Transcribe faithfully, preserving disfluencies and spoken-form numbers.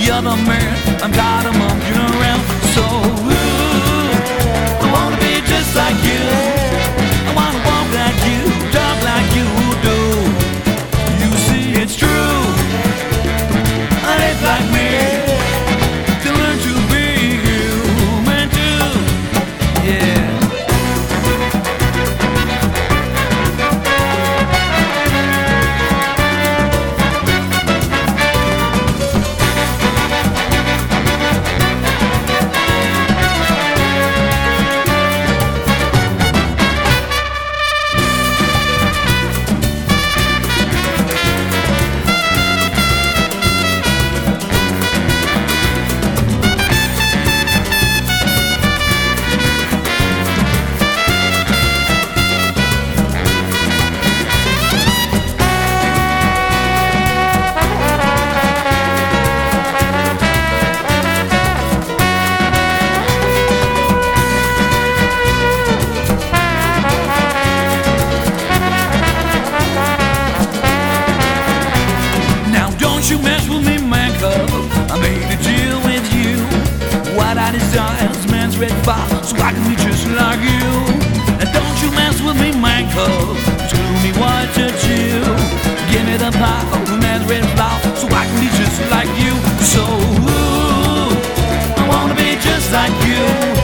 other man. I'm tired of monkeying around. So ooh, I wanna be just like you. I wanna walk like you, talk like you do. You see, it's true. I live like me to learn to be human too. Yeah. You mess with me, man, cause I made a deal with you. What I desire is man's red fire, so I can be just like you. And don't you mess with me, man, cause tell me what to do. Give me the power of man's red flower, so I can be just like you. So ooh, I wanna be just like you.